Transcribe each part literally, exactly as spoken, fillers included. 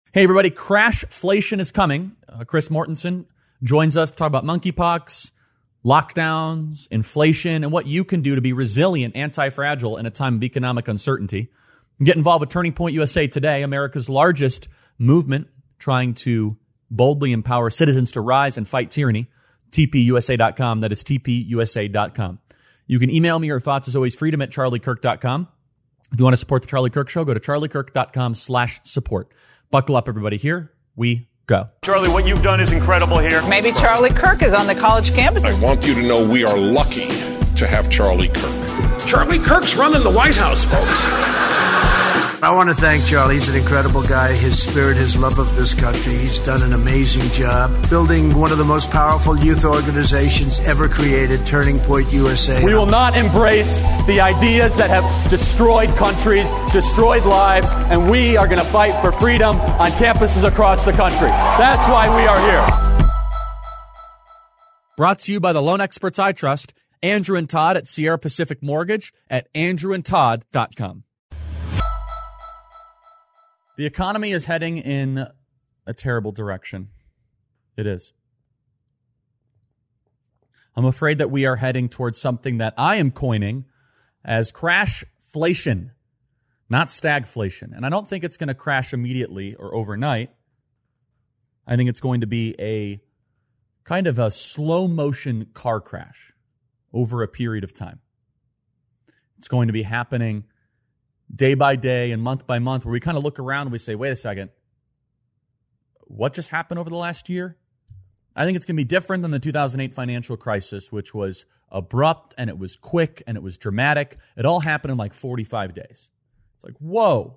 Hey, everybody, crashflation is coming. Uh, Chris Mortensen joins us to talk about monkeypox, lockdowns, inflation, and what you can do to be resilient, anti-fragile in a time of economic uncertainty. Get involved with Turning Point U S A Today, America's largest movement trying to boldly empower citizens to rise and fight tyranny. T P U S A dot com. That is T P U S A dot com. You can email me your thoughts, as always, freedom at charlie kirk dot com. If you want to support the Charlie Kirk Show, go to charlie kirk dot com slash support. Buckle up, everybody. Here we go. Charlie, what you've done is incredible here. Maybe Charlie Kirk is on the college campus. I want you to know we are lucky to have Charlie Kirk. Charlie Kirk's running the White House, folks. I want to thank Charlie. He's an incredible guy. His spirit, his love of this country. He's done an amazing job building one of the most powerful youth organizations ever created, Turning Point U S A. We will not embrace the ideas that have destroyed countries, destroyed lives, and we are going to fight for freedom on campuses across the country. That's why we are here. Brought to you by the loan experts I trust, Andrew and Todd at Sierra Pacific Mortgage at andrew and todd dot com. The economy is heading in a terrible direction. It is. I'm afraid that we are heading towards something that I am coining as crashflation, not stagflation. And I don't think it's going to crash immediately or overnight. I think it's going to be a kind of a slow motion car crash over a period of time. It's going to be happening day by day and month by month, where we kind of look around and we say, wait a second, what just happened over the last year? I think it's going to be different than the two thousand eight financial crisis, which was abrupt and it was quick and it was dramatic. It all happened in like forty-five days. It's like, whoa.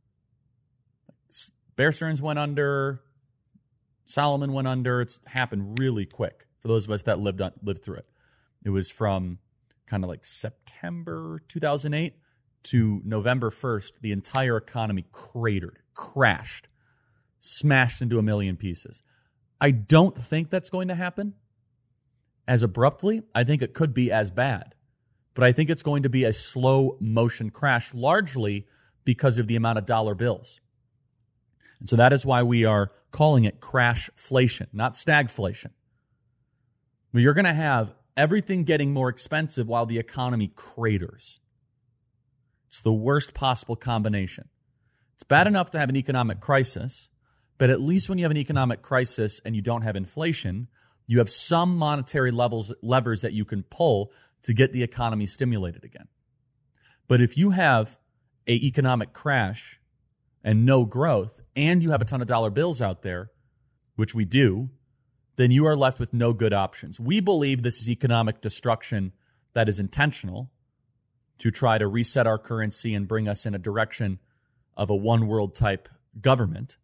Bear Stearns went under. Salomon went under. It's happened really quick for those of us that lived on, lived through it. It was from kind of like September two thousand eight to November first, the entire economy cratered, crashed, smashed into a million pieces. I don't think that's going to happen as abruptly. I think it could be as bad. But I think it's going to be a slow motion crash, largely because of the amount of dollar bills. And so that is why we are calling it crashflation, not stagflation. But you're going to have everything getting more expensive while the economy craters. It's the worst possible combination. It's bad enough to have an economic crisis, but at least when you have an economic crisis and you don't have inflation, you have some monetary levels, levers that you can pull to get the economy stimulated again. But if you have an economic crash and no growth, and you have a ton of dollar bills out there, which we do, then you are left with no good options. We believe this is economic destruction that is intentional, to try to reset our currency and bring us in a direction of a one-world type government.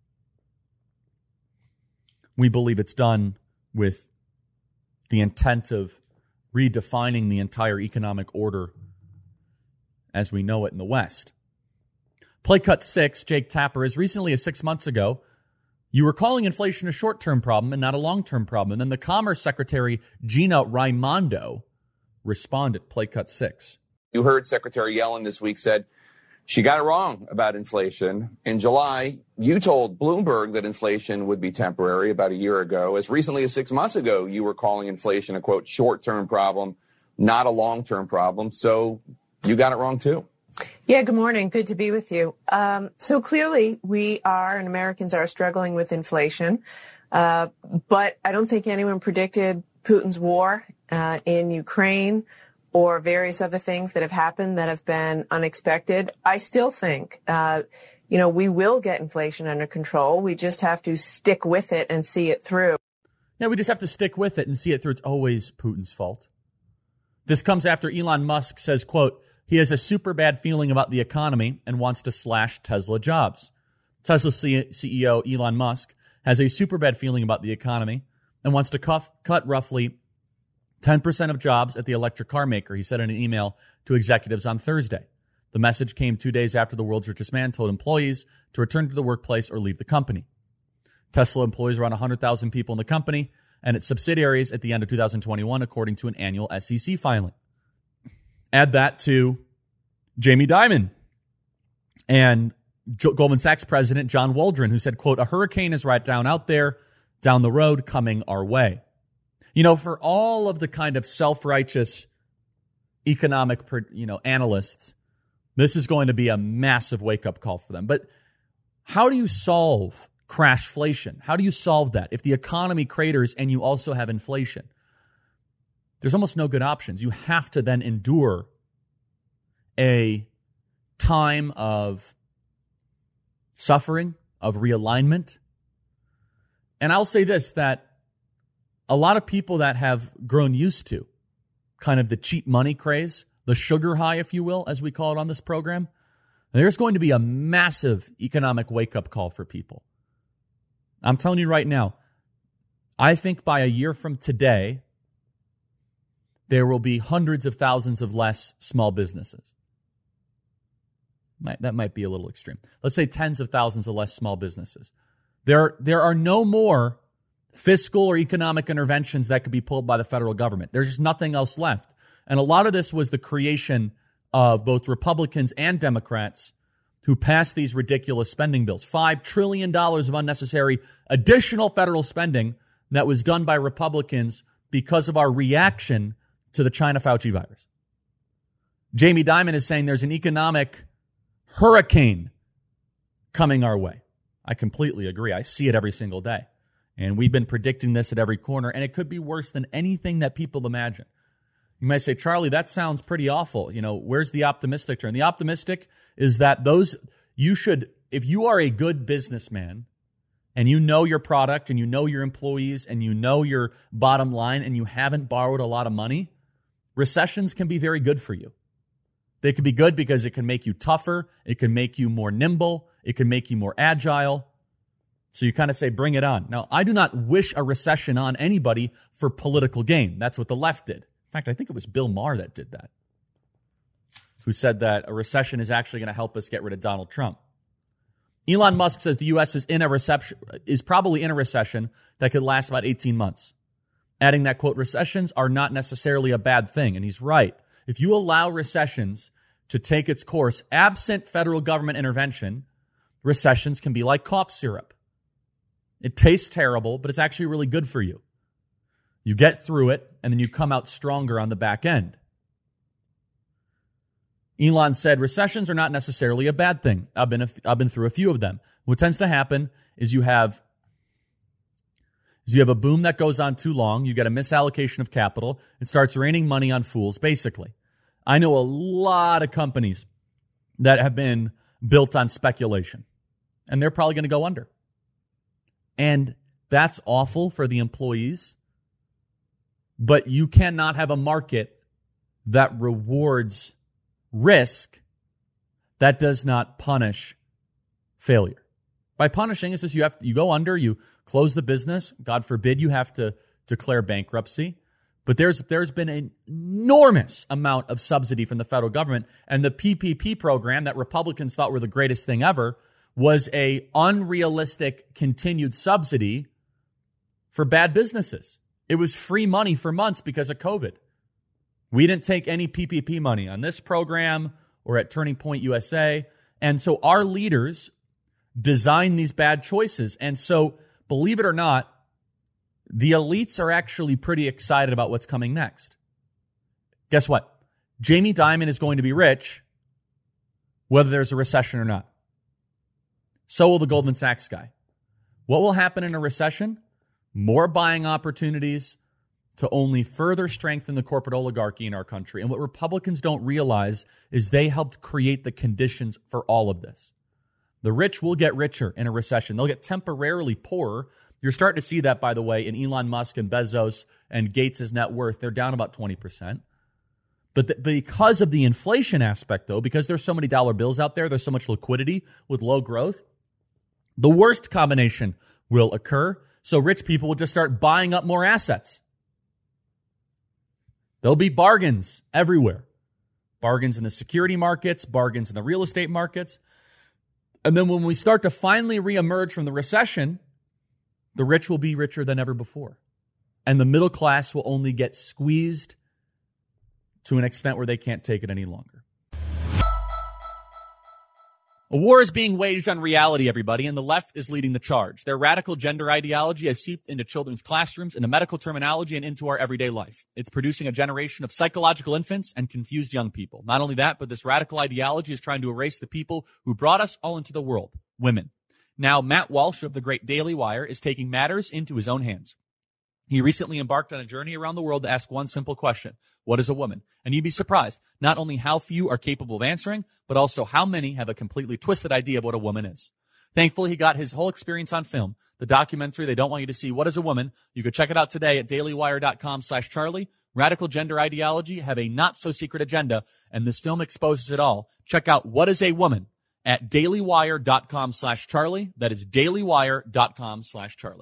We believe it's done with the intent of redefining the entire economic order as we know it in the West. Play cut six, Jake Tapper, as recently as six months ago, you were calling inflation a short-term problem and not a long-term problem. And then the Commerce Secretary, Gina Raimondo, responded. Play cut six. You heard Secretary Yellen this week said she got it wrong about inflation. In July, you told Bloomberg that inflation would be temporary about a year ago. As recently as six months ago, you were calling inflation a, quote, short-term problem, not a long-term problem. So you got it wrong, too. Yeah, good morning. Good to be with you. Um, so clearly we are, and Americans are, struggling with inflation. Uh, but I don't think anyone predicted Putin's war uh, in Ukraine or various other things that have happened that have been unexpected. I still think, uh, you know, we will get inflation under control. We just have to stick with it and see it through. Yeah, we just have to stick with it and see it through. It's always Putin's fault. This comes after Elon Musk says, quote, he has a super bad feeling about the economy and wants to slash Tesla jobs. Tesla C E O Elon Musk has a super bad feeling about the economy and wants to cuff, cut roughly ten percent of jobs at the electric car maker, he said in an email to executives on Thursday. The message came two days after the world's richest man told employees to return to the workplace or leave the company. Tesla employs around one hundred thousand people in the company and its subsidiaries at the end of two thousand twenty-one, according to an annual S E C filing. Add that to Jamie Dimon. And Goldman Sachs president John Waldron, who said, quote, "A hurricane is right down out there, down the road, coming our way." You know, for all of the kind of self-righteous economic, you know, analysts, this is going to be a massive wake-up call for them. But how do you solve crashflation? How do you solve that if the economy craters and you also have inflation? There's almost no good options. You have to then endure a time of suffering, of realignment. And I'll say this, that a lot of people that have grown used to kind of the cheap money craze, the sugar high, if you will, as we call it on this program, there's going to be a massive economic wake-up call for people. I'm telling you right now, I think by a year from today, there will be hundreds of thousands of less small businesses. Might, that might be a little extreme. Let's say tens of thousands of less small businesses. There, there are no more fiscal or economic interventions that could be pulled by the federal government. There's just nothing else left. And a lot of this was the creation of both Republicans and Democrats who passed these ridiculous spending bills. Five trillion dollars of unnecessary additional federal spending that was done by Republicans because of our reaction to the China Fauci virus. Jamie Dimon is saying there's an economic hurricane coming our way. I completely agree. I see it every single day. And we've been predicting this at every corner, and it could be worse than anything that people imagine. You might say, Charlie, that sounds pretty awful. You know, where's the optimistic turn? The optimistic is that those, you should, if you are a good businessman and you know your product and you know your employees and you know your bottom line and you haven't borrowed a lot of money, recessions can be very good for you. They can be good because it can make you tougher. It can make you more nimble. It can make you more agile. So you kind of say, bring it on. Now, I do not wish a recession on anybody for political gain. That's what the left did. In fact, I think it was Bill Maher that did that, who said that a recession is actually going to help us get rid of Donald Trump. Elon Musk says the U S is in a recession, is probably in a recession that could last about eighteen months. Adding that, quote, recessions are not necessarily a bad thing. And he's right. If you allow recessions to take its course, absent federal government intervention, recessions can be like cough syrup. It tastes terrible, but it's actually really good for you. You get through it, and then you come out stronger on the back end. Elon said, recessions are not necessarily a bad thing. I've been, a, I've been through a few of them. What tends to happen is you have, is you have a boom that goes on too long. You get a misallocation of capital. It starts raining money on fools, basically. I know a lot of companies that have been built on speculation, and they're probably going to go under. And that's awful for the employees. But you cannot have a market that rewards risk that does not punish failure. By punishing, it's just you have you go under, you close the business. God forbid you have to declare bankruptcy. But there's there's been an enormous amount of subsidy from the federal government, and the P P P program that Republicans thought were the greatest thing ever was a unrealistic continued subsidy for bad businesses. It was free money for months because of COVID. We didn't take any P P P money on this program or at Turning Point U S A. And so our leaders designed these bad choices. And so, believe it or not, the elites are actually pretty excited about what's coming next. Guess what? Jamie Dimon is going to be rich whether there's a recession or not. So will the Goldman Sachs guy. What will happen in a recession? More buying opportunities to only further strengthen the corporate oligarchy in our country. And what Republicans don't realize is they helped create the conditions for all of this. The rich will get richer in a recession. They'll get temporarily poorer. You're starting to see that, by the way, in Elon Musk and Bezos and Gates' net worth. They're down about twenty percent. But the, because of the inflation aspect, though, because there's so many dollar bills out there, there's so much liquidity with low growth, the worst combination will occur. So rich people will just start buying up more assets. There'll be bargains everywhere. Bargains in the security markets, bargains in the real estate markets. And then when we start to finally reemerge from the recession, the rich will be richer than ever before. And the middle class will only get squeezed to an extent where they can't take it any longer. A war is being waged on reality, everybody, and the left is leading the charge. Their radical gender ideology has seeped into children's classrooms, into medical terminology, and into our everyday life. It's producing a generation of psychological infants and confused young people. Not only that, but this radical ideology is trying to erase the people who brought us all into the world, women. Now, Matt Walsh of the great Daily Wire is taking matters into his own hands. He recently embarked on a journey around the world to ask one simple question. What is a woman? And you'd be surprised not only how few are capable of answering, but also how many have a completely twisted idea of what a woman is. Thankfully, he got his whole experience on film. The documentary, They Don't Want You to See What is a Woman. You could check it out today at dailywire.com slash Charlie. Radical gender ideology have a not-so-secret agenda, and this film exposes it all. Check out What is a Woman at dailywire.com slash Charlie. That is dailywire.com slash Charlie.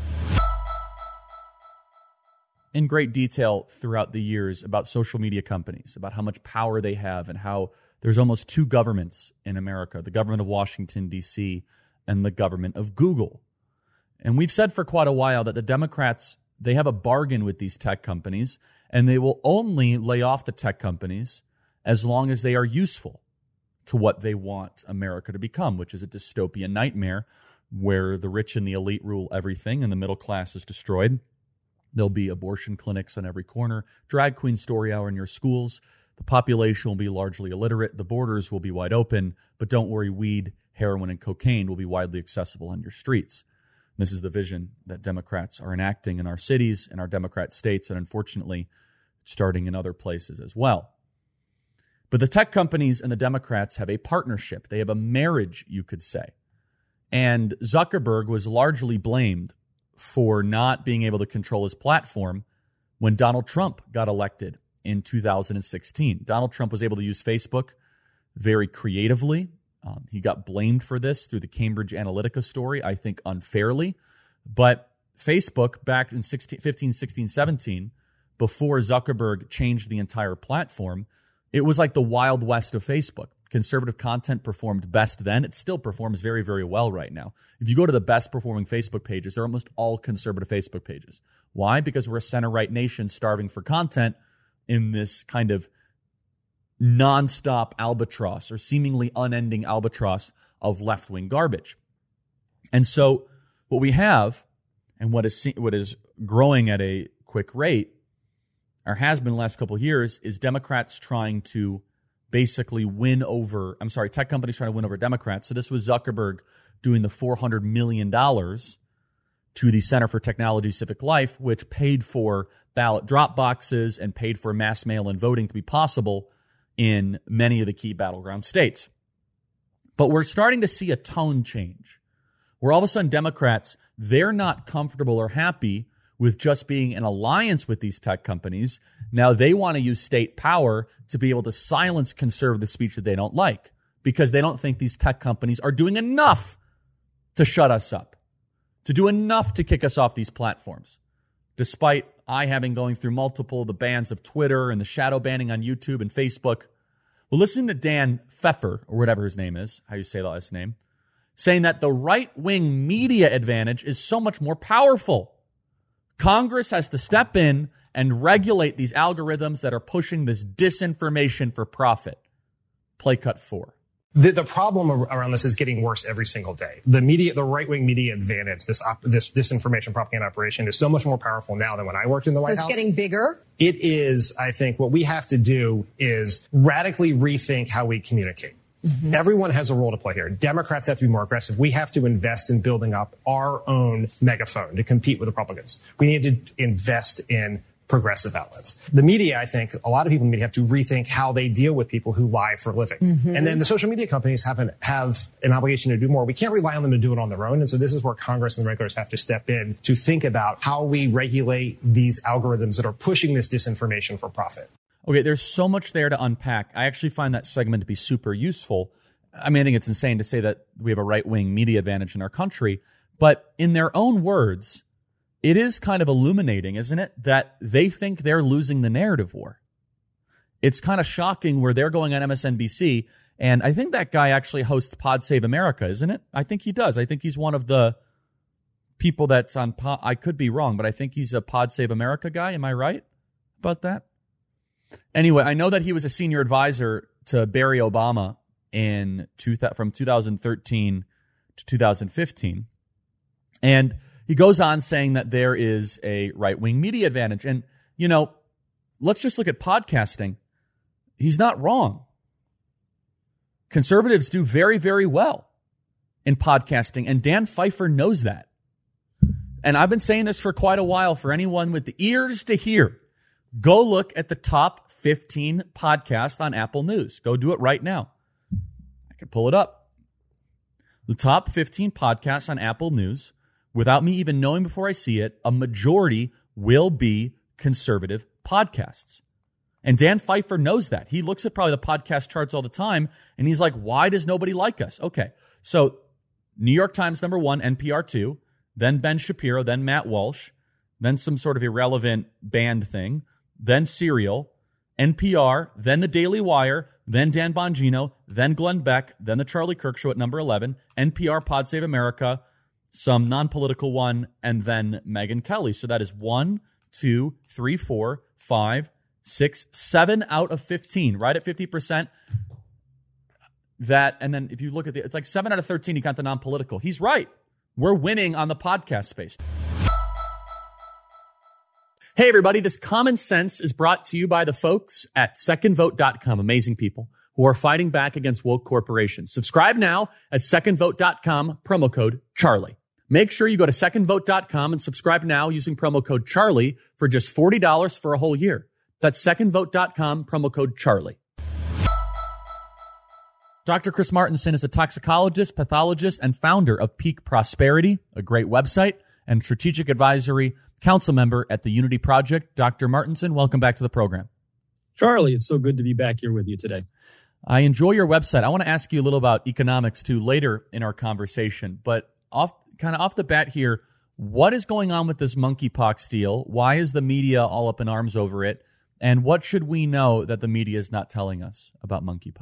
In great detail throughout the years about social media companies, about how much power they have and how there's almost two governments in America, the government of Washington, D C, and the government of Google. And we've said for quite a while that the Democrats, they have a bargain with these tech companies, and they will only lay off the tech companies as long as they are useful to what they want America to become, which is a dystopian nightmare where the rich and the elite rule everything and the middle class is destroyed. There'll be abortion clinics on every corner, drag queen story hour in your schools. The population will be largely illiterate. The borders will be wide open. But don't worry, weed, heroin, and cocaine will be widely accessible on your streets. And this is the vision that Democrats are enacting in our cities, in our Democrat states, and unfortunately, starting in other places as well. But the tech companies and the Democrats have a partnership. They have a marriage, you could say. And Zuckerberg was largely blamed for not being able to control his platform when Donald Trump got elected in two thousand sixteen. Donald Trump was able to use Facebook very creatively. Um, he got blamed for this through the Cambridge Analytica story, I think unfairly. But Facebook back in fifteen, sixteen, seventeen, before Zuckerberg changed the entire platform, it was like the Wild West of Facebook. Conservative content performed best then. It still performs very, very well right now. If you go to the best performing Facebook pages, they're almost all conservative Facebook pages. Why? Because we're a center-right nation starving for content in this kind of nonstop albatross or seemingly unending albatross of left-wing garbage. And so what we have, and what is what is growing at a quick rate, or has been the last couple of years, is Democrats trying to basically win over, I'm sorry, tech companies trying to win over Democrats. So this was Zuckerberg doing the four hundred million dollars to the Center for Technology Civic Life, which paid for ballot drop boxes and paid for mass mail-in voting to be possible in many of the key battleground states. But we're starting to see a tone change, where all of a sudden Democrats, they're not comfortable or happy with just being in alliance with these tech companies. Now they want to use state power to be able to silence conservative speech that they don't like, because they don't think these tech companies are doing enough to shut us up, to do enough to kick us off these platforms. Despite I having going through multiple of the bans of Twitter and the shadow banning on YouTube and Facebook. Well, listen to Dan Pfeffer, or whatever his name is, how you say the last name, saying that the right-wing media advantage is so much more powerful. Congress has to step in and regulate these algorithms that are pushing this disinformation for profit. Play cut four. The, the problem around this is getting worse every single day. The media, the right-wing media advantage, this op, this disinformation propaganda operation is so much more powerful now than when I worked in the White so it's House. It's getting bigger? It is, I think, what we have to do is radically rethink how we communicate. Mm-hmm. Everyone has a role to play here. Democrats have to be more aggressive. We have to invest in building up our own megaphone to compete with Republicans. We need to invest in progressive outlets. The media, I think, a lot of people in the media have to rethink how they deal with people who lie for a living. Mm-hmm. And then the social media companies have an, have an obligation to do more. We can't rely on them to do it on their own. And so this is where Congress and the regulators have to step in to think about how we regulate these algorithms that are pushing this disinformation for profit. Okay, there's so much there to unpack. I actually find that segment to be super useful. I mean, I think it's insane to say that we have a right-wing media advantage in our country, but in their own words, it is kind of illuminating, isn't it, that they think they're losing the narrative war. It's kind of shocking where they're going on M S N B C, and I think that guy actually hosts Pod Save America, isn't it? I think he does. I think he's one of the people that's on Pod. I could be wrong, but I think he's a Pod Save America guy. Am I right about that? Anyway, I know that he was a senior advisor to Barry Obama in two, from two thousand thirteen to two thousand fifteen. And he goes on saying that there is a right-wing media advantage. And, you know, let's just look at podcasting. He's not wrong. Conservatives do very, very well in podcasting, and Dan Pfeiffer knows that. And I've been saying this for quite a while. For anyone with the ears to hear, go look at the top fifteen podcasts on Apple News. Go do it right now. I can pull it up. The top fifteen podcasts on Apple News, without me even knowing before I see it, a majority will be conservative podcasts. And Dan Pfeiffer knows that. He looks at probably the podcast charts all the time, and he's like, why does nobody like us? Okay, so New York Times number one, N P R two, then Ben Shapiro, then Matt Walsh, then some sort of irrelevant band thing, then Serial, N P R, then The Daily Wire, then Dan Bongino, then Glenn Beck, then The Charlie Kirk Show at number eleven, N P R, Pod Save America, some non-political one, and then Megyn Kelly. So that is one, two, three, four, five, six, seven out of fifteen, right at fifty percent. That, and then if you look at the, it's like seven out of thirteen, you got the non-political. He's right. We're winning on the podcast space. Hey, everybody, this Common Sense is brought to you by the folks at second vote dot com. Amazing people who are fighting back against woke corporations. Subscribe now at second vote dot com, promo code Charlie. Make sure you go to second vote dot com and subscribe now using promo code Charlie for just forty dollars for a whole year. That's second vote dot com, promo code Charlie. Doctor Chris Martenson is a toxicologist, pathologist, and founder of Peak Prosperity, a great website, and strategic advisory council member at the Unity Project. Doctor Martenson, welcome back to the program. Charlie, it's so good to be back here with you today. I enjoy your website. I want to ask you a little about economics, too, later in our conversation. But off, kind of off the bat here, what is going on with this monkeypox deal? Why is the media all up in arms over it? And what should we know that the media is not telling us about monkeypox?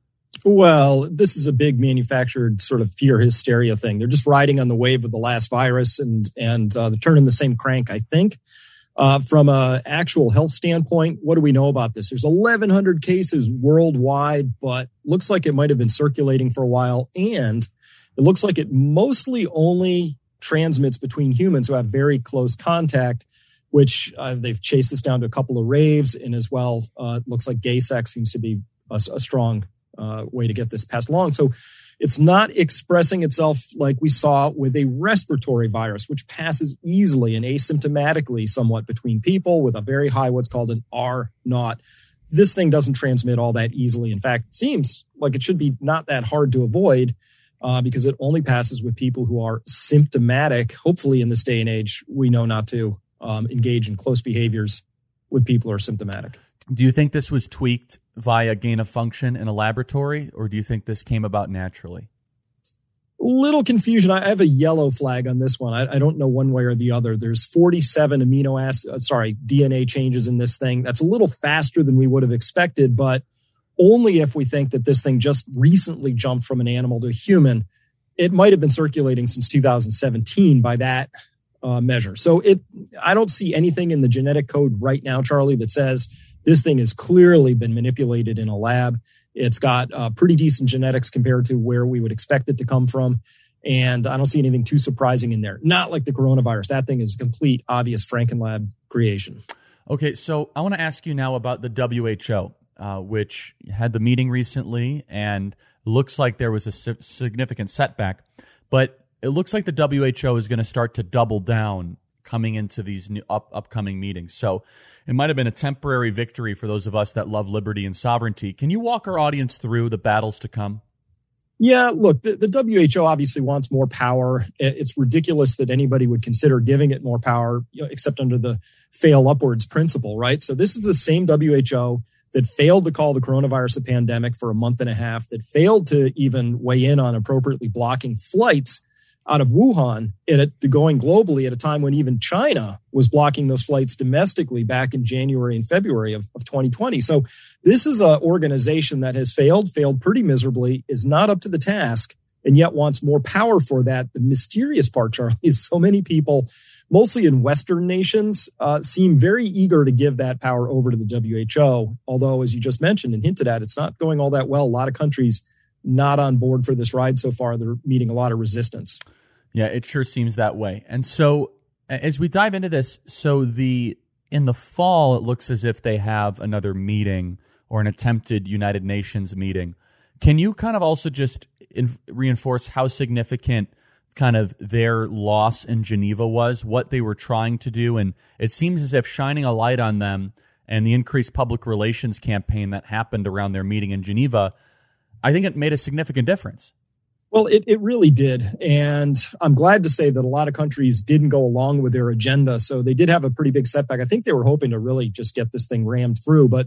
Well, this is a big manufactured sort of fear hysteria thing. They're just riding on the wave of the last virus, and and uh, they're turning the same crank, I think. Uh, from an actual health standpoint, what do we know about this? There's eleven hundred cases worldwide, but looks like it might have been circulating for a while. And it looks like it mostly only transmits between humans who have very close contact, which uh, they've chased this down to a couple of raves. And as well, uh, it looks like gay sex seems to be a, a strong Uh, way to get this passed along. So it's not expressing itself like we saw with a respiratory virus, which passes easily and asymptomatically somewhat between people with a very high, what's called an R naught. This thing doesn't transmit all that easily. In fact, it seems like it should be not that hard to avoid uh, because it only passes with people who are symptomatic. Hopefully in this day and age, we know not to um, engage in close behaviors with people who are symptomatic. Do you think this was tweaked via gain of function in a laboratory, or do you think this came about naturally? Little confusion. I have a yellow flag on this one. I, I don't know one way or the other. There's forty-seven amino acid, uh, sorry, D N A changes in this thing. That's a little faster than we would have expected, but only if we think that this thing just recently jumped from an animal to a human. It might have been circulating since two thousand seventeen by that uh, measure. So it, I don't see anything in the genetic code right now, Charlie, that says this thing has clearly been manipulated in a lab. It's got uh, pretty decent genetics compared to where we would expect it to come from. And I don't see anything too surprising in there. Not like the coronavirus. That thing is a complete, obvious Frankenlab creation. Okay, so I want to ask you now about the W H O, uh, which had the meeting recently and looks like there was a significant setback. But it looks like the W H O is going to start to double down coming into these new up, upcoming meetings. So it might have been a temporary victory for those of us that love liberty and sovereignty. Can you walk our audience through the battles to come? Yeah, look, the, the W H O obviously wants more power. It's ridiculous that anybody would consider giving it more power, you know, except under the fail upwards principle, right? So this is the same W H O that failed to call the coronavirus a pandemic for a month and a half, that failed to even weigh in on appropriately blocking flights out of Wuhan, it, going globally at a time when even China was blocking those flights domestically back in January and February of, of twenty twenty. So this is an organization that has failed, failed pretty miserably, is not up to the task, and yet wants more power for that. The mysterious part, Charlie, is so many people, mostly in Western nations, uh, seem very eager to give that power over to the W H O. Although, as you just mentioned and hinted at, it's not going all that well. A lot of countries not on board for this ride so far. They're meeting a lot of resistance. Yeah, it sure seems that way. And so as we dive into this, so the in the fall, it looks as if they have another meeting or an attempted United Nations meeting. Can you kind of also just in, reinforce how significant kind of their loss in Geneva was, what they were trying to do? And it seems as if shining a light on them and the increased public relations campaign that happened around their meeting in Geneva, I think it made a significant difference. Well, it, it really did. And I'm glad to say that a lot of countries didn't go along with their agenda. So they did have a pretty big setback. I think they were hoping to really just get this thing rammed through. But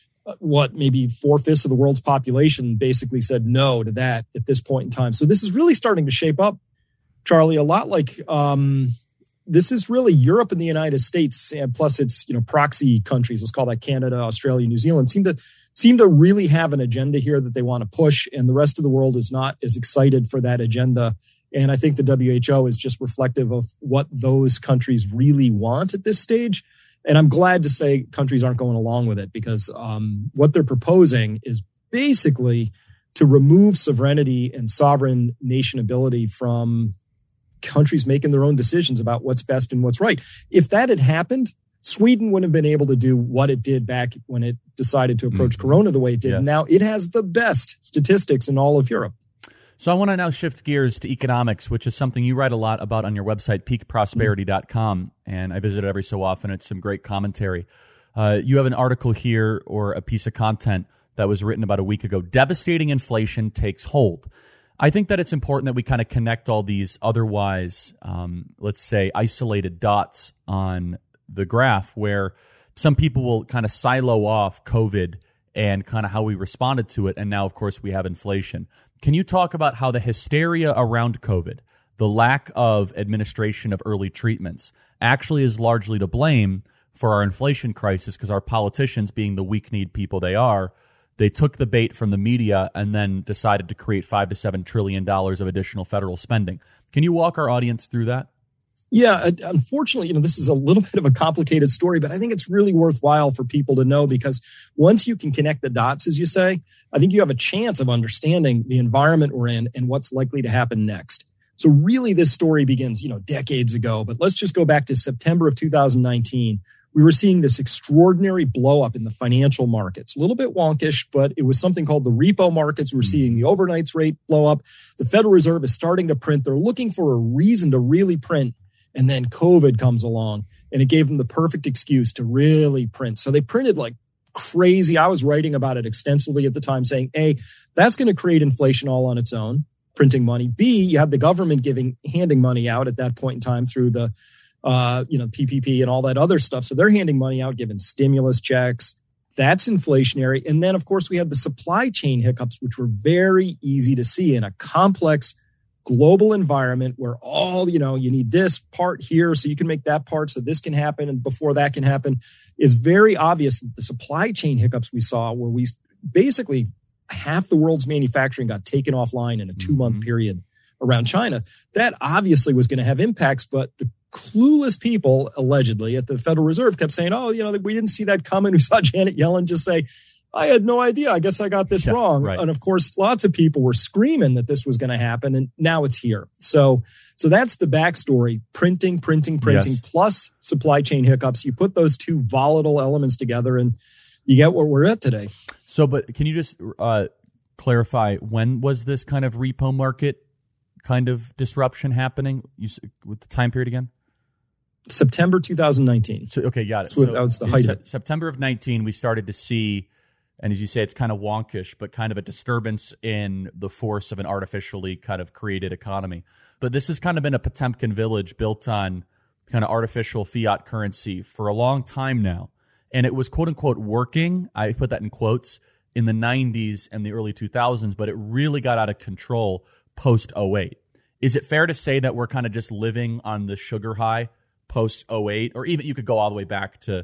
what, maybe four-fifths of the world's population basically said no to that at this point in time. So this is really starting to shape up, Charlie, a lot like um, this is really Europe and the United States, and plus its you know proxy countries. Let's call that Canada, Australia, New Zealand. Seem to seem to really have an agenda here that they want to push, and the rest of the world is not as excited for that agenda. And I think the W H O is just reflective of what those countries really want at this stage. And I'm glad to say countries aren't going along with it, because um, what they're proposing is basically to remove sovereignty and sovereign nation ability from countries making their own decisions about what's best and what's right. If that had happened, Sweden wouldn't have been able to do what it did back when it decided to approach mm-hmm. Corona the way it did. Yes. Now it has the best statistics in all of Europe. So I want to now shift gears to economics, which is something you write a lot about on your website, peak prosperity dot com, and I visit it every so often. It's some great commentary. Uh, you have an article here, or a piece of content that was written about a week ago, Devastating Inflation Takes Hold. I think that it's important that we kind of connect all these otherwise, um, let's say, isolated dots on the graph, where some people will kind of silo off COVID and kind of how we responded to it, and now, of course, we have inflation. Can you talk about how the hysteria around COVID, the lack of administration of early treatments, actually is largely to blame for our inflation crisis, because our politicians, being the weak-kneed people they are, they took the bait from the media and then decided to create five to seven trillion dollars of additional federal spending. Can you walk our audience through that? Yeah, unfortunately, you know, this is a little bit of a complicated story, but I think it's really worthwhile for people to know, because once you can connect the dots, as you say, I think you have a chance of understanding the environment we're in and what's likely to happen next. So really, this story begins, you know, decades ago, but let's just go back to September of two thousand nineteen. We were seeing this extraordinary blow up in the financial markets, a little bit wonkish, but it was something called the repo markets. We're seeing the overnights rate blow up. The Federal Reserve is starting to print. They're looking for a reason to really print. And then COVID comes along, and it gave them the perfect excuse to really print. So they printed like crazy. I was writing about it extensively at the time, saying, A, that's going to create inflation all on its own, printing money. B, you have the government giving, handing money out at that point in time through the, uh, you know, P P P and all that other stuff. So they're handing money out, giving stimulus checks. That's inflationary. And then, of course, we had the supply chain hiccups, which were very easy to see in a complex global environment where all, you know, you need this part here so you can make that part so this can happen and before that can happen. It's very obvious that the supply chain hiccups we saw, where we basically half the world's manufacturing got taken offline in a two month mm-hmm. period around China, that obviously was going to have impacts. But the clueless people allegedly at the Federal Reserve kept saying, oh, you know, we didn't see that coming. We saw Janet Yellen just say, I had no idea. I guess I got this yeah, wrong. Right. And of course, lots of people were screaming that this was going to happen. And now it's here. So, so that's the backstory. Printing, printing, printing, yes. plus supply chain hiccups. You put those two volatile elements together and you get where we're at today. So, but can you just uh, clarify, when was this kind of repo market kind of disruption happening? You, with the time period again? September two thousand nineteen. So, okay, got it. So, so that was the height se- of it. September of nineteen, we started to see, and as you say, it's kind of wonkish, but kind of a disturbance in the force of an artificially kind of created economy. But this has kind of been a Potemkin village built on kind of artificial fiat currency for a long time now. And it was, quote unquote, working. I put that in quotes in the nineties and the early two thousands, but it really got out of control post oh eight. Is it fair to say that we're kind of just living on the sugar high post oh eight? Or even you could go all the way back to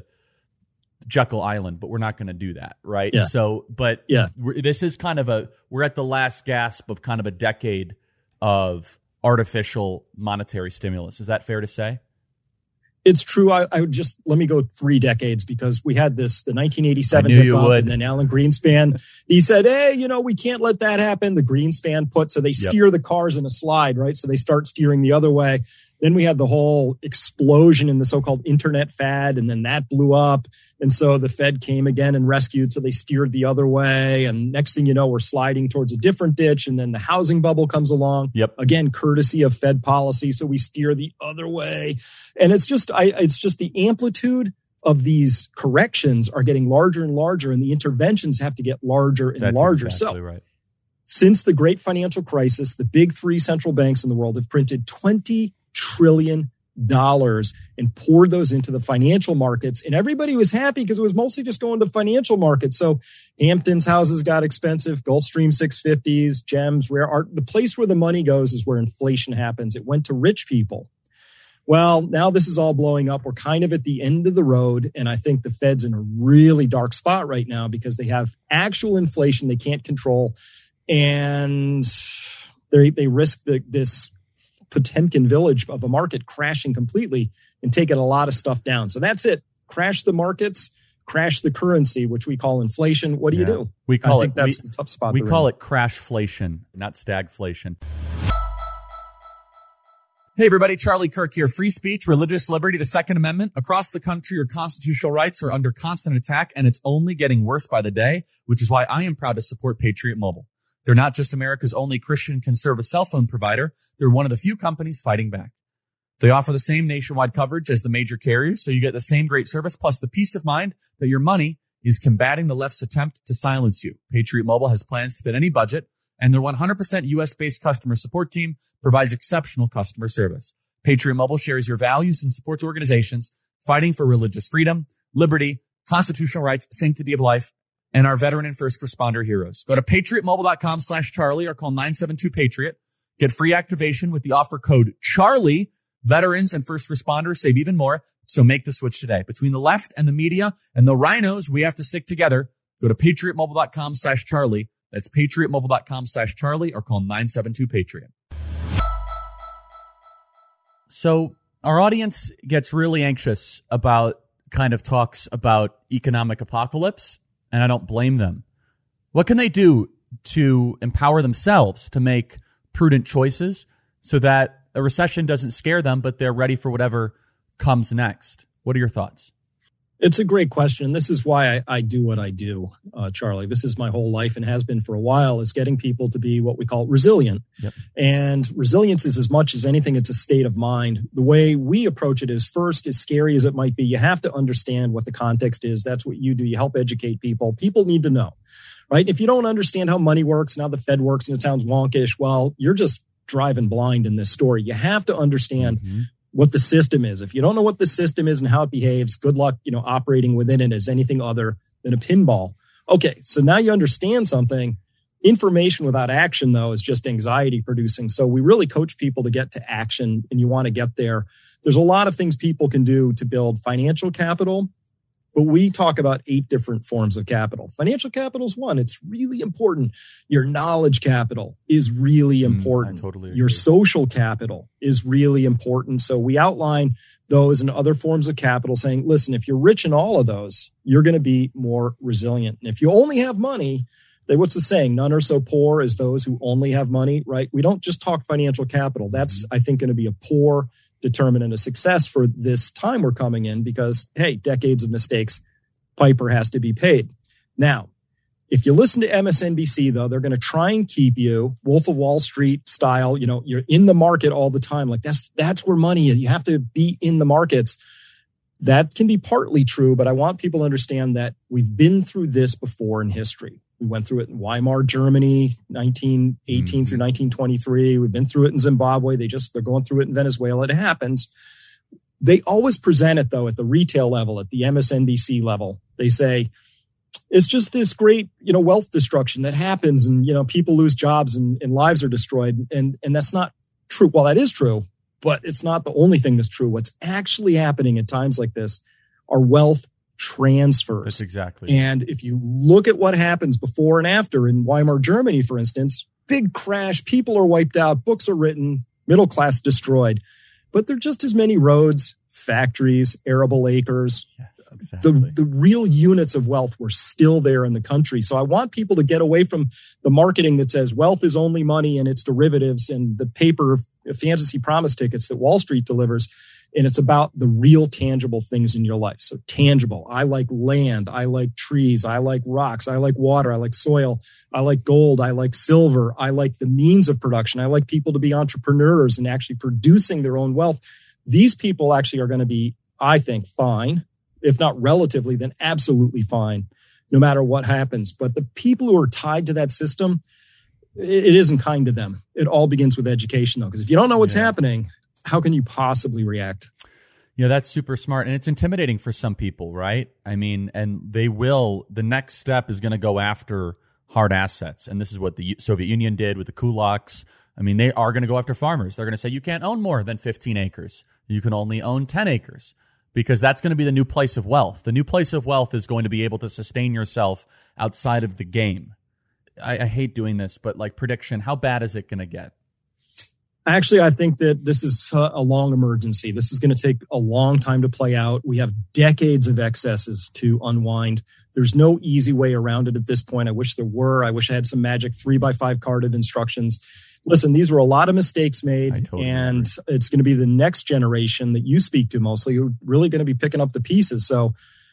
Jekyll Island, but we're not going to do that, right? Yeah. So, but yeah. we're, this is kind of a, we're at the last gasp of kind of a decade of artificial monetary stimulus. Is that fair to say? It's true. I, I would just, let me go three decades because we had this, the nineteen eighty-seven I knew you would. And then Alan Greenspan, he said, hey, you know, we can't let that happen. The Greenspan put, so they steer yep. the cars in a slide, right? So they start steering the other way. Then we had the whole explosion in the so-called internet fad, and then that blew up. And so the Fed came again and rescued, so they steered the other way. And next thing you know, we're sliding towards a different ditch. And then the housing bubble comes along. Yep. Again, courtesy of Fed policy. So we steer the other way. And it's just, I, it's just the amplitude of these corrections are getting larger and larger, and the interventions have to get larger and That's larger. Exactly so right. Since the great financial crisis, the big three central banks in the world have printed twenty trillion dollars and poured those into the financial markets. And everybody was happy because it was mostly just going to financial markets. So Hamptons houses got expensive, Gulfstream six fifties, gems, rare art. The place where the money goes is where inflation happens. It went to rich people. Well, now this is all blowing up. We're kind of at the end of the road. And I think the Fed's in a really dark spot right now because they have actual inflation they can't control. And they they risk the, this Potemkin village of a market crashing completely and taking a lot of stuff down. So that's it. Crash the markets, crash the currency, which we call inflation. What do yeah. you do? We call I think it that's we, the tough spot. We call in. it crashflation, not stagflation. Hey everybody, Charlie Kirk here. Free speech, religious liberty, the Second Amendment. Across the country, your constitutional rights are under constant attack, and it's only getting worse by the day, which is why I am proud to support Patriot Mobile. They're not just America's only Christian conservative cell phone provider. They're one of the few companies fighting back. They offer the same nationwide coverage as the major carriers, so you get the same great service plus the peace of mind that your money is combating the left's attempt to silence you. Patriot Mobile has plans to fit any budget, and their one hundred percent U S-based customer support team provides exceptional customer service. Patriot Mobile shares your values and supports organizations fighting for religious freedom, liberty, constitutional rights, sanctity of life, and our veteran and first responder heroes. Go to patriotmobile.com slash Charlie or call nine seven two Patriot. Get free activation with the offer code Charlie. Veterans and first responders save even more, so make the switch today. Between the left and the media and the rhinos, we have to stick together. Go to patriotmobile.com slash Charlie. That's patriotmobile.com slash Charlie or call nine seven two Patriot. So our audience gets really anxious about kind of talks about economic apocalypse, and I don't blame them. What can they do to empower themselves to make prudent choices so that a recession doesn't scare them, but they're ready for whatever comes next? What are your thoughts? It's a great question. This is why I, I do what I do, uh, Charlie. This is my whole life and has been for a while, is getting people to be what we call resilient. Yep. And resilience is, as much as anything, it's a state of mind. The way we approach it is, first, as scary as it might be, you have to understand what the context is. That's what you do. You help educate people. People need to know, right? If you don't understand how money works and how the Fed works and it sounds wonkish, well, you're just driving blind in this story. You have to understand mm-hmm. what the system is. If you don't know what the system is and how it behaves, good luck, you know, operating within it as anything other than a pinball. Okay, so now you understand something. Information without action, though, is just anxiety producing. So we really coach people to get to action, and you want to get there. There's a lot of things people can do to build financial capital, but we talk about eight different forms of capital. Financial capital is one. It's really important. Your knowledge capital is really important. Mm, I totally agree. Your social capital is really important. So we outline those and other forms of capital, saying, listen, if you're rich in all of those, you're going to be more resilient. And if you only have money, they, what's the saying? None are so poor as those who only have money, right? We don't just talk financial capital. That's, I think, going to be a poor determinant of success for this time we're coming in because, hey, decades of mistakes, Piper has to be paid. Now, if you listen to M S N B C, though, they're going to try and keep you Wolf of Wall Street style. You know, you're in the market all the time. Like that's, that's where money is. You have to be in the markets. That can be partly true, but I want people to understand that we've been through this before in history. We went through it in Weimar, Germany, nineteen eighteen mm-hmm. through nineteen twenty-three. We've been through it in Zimbabwe. They just, they're going through it in Venezuela. It happens. They always present it, though, at the retail level, at the M S N B C level. They say, it's just this great, you know, wealth destruction that happens and, you know, people lose jobs and, and lives are destroyed. And, and that's not true. Well, that is true, but it's not the only thing that's true. What's actually happening at times like this are wealth transfers. That's exactly. And if you look at what happens before and after in Weimar, Germany, for instance, big crash, people are wiped out, books are written, middle class destroyed. But there are just as many roads, factories, arable acres. Yes, exactly. The, the real units of wealth were still there in the country. So I want people to get away from the marketing that says wealth is only money and its derivatives and the paper fantasy promise tickets that Wall Street delivers. And it's about the real tangible things in your life. So tangible. I like land. I like trees. I like rocks. I like water. I like soil. I like gold. I like silver. I like the means of production. I like people to be entrepreneurs and actually producing their own wealth. These people actually are going to be, I think, fine, if not relatively, then absolutely fine, no matter what happens. But the people who are tied to that system, it, it isn't kind to them. It all begins with education, though, because if you don't know what's yeah. happening, how can you possibly react? Yeah, that's super smart. And it's intimidating for some people, right? I mean, and they will, the next step is going to go after hard assets. And this is what the Soviet Union did with the kulaks. I mean, they are going to go after farmers. They're going to say, you can't own more than fifteen acres. You can only own ten acres because that's going to be the new place of wealth. The new place of wealth is going to be able to sustain yourself outside of the game. I, I hate doing this, but like prediction, how bad is it going to get? Actually, I think that this is a long emergency. This is going to take a long time to play out. We have decades of excesses to unwind. There's no easy way around it at this point. I wish there were. I wish I had some magic three by five card of instructions. Listen, these were a lot of mistakes made, totally and agree. It's going to be the next generation that you speak to mostly who are really going to be picking up the pieces. So,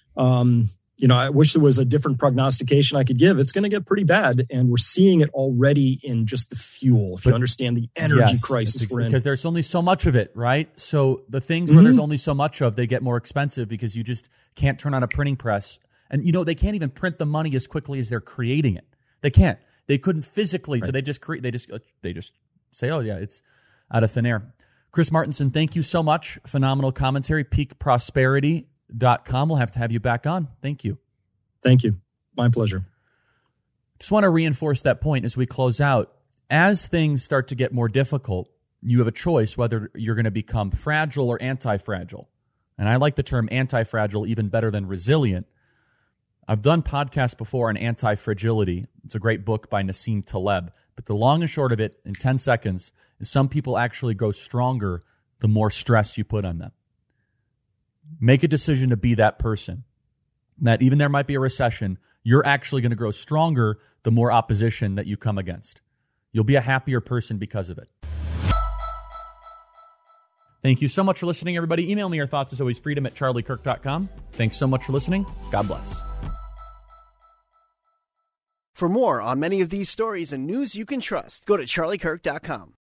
um, you know, I wish there was a different prognostication I could give. It's going to get pretty bad, and we're seeing it already in just the fuel, if but, you understand the energy yes, crisis we're in. Because there's only so much of it, right? So the things mm-hmm. where there's only so much of, they get more expensive because you just can't turn on a printing press. And, you know, they can't even print the money as quickly as they're creating it. They can't. They couldn't physically, right. so they just create. They just they just say, "Oh yeah, it's out of thin air." Chris Martenson, thank you so much. Phenomenal commentary. peak prosperity dot com. We'll have to have you back on. Thank you. Thank you. My pleasure. Just want to reinforce that point as we close out. As things start to get more difficult, you have a choice whether you're going to become fragile or anti-fragile. And I like the term anti-fragile even better than resilient. I've done podcasts before on anti-fragility. It's a great book by Nassim Taleb. But the long and short of it, in ten seconds, is some people actually grow stronger the more stress you put on them. Make a decision to be that person. That even there might be a recession, you're actually going to grow stronger the more opposition that you come against. You'll be a happier person because of it. Thank you so much for listening, everybody. Email me your thoughts as always, freedom at charlie kirk dot com. Thanks so much for listening. God bless. For more on many of these stories and news you can trust, go to charlie kirk dot com.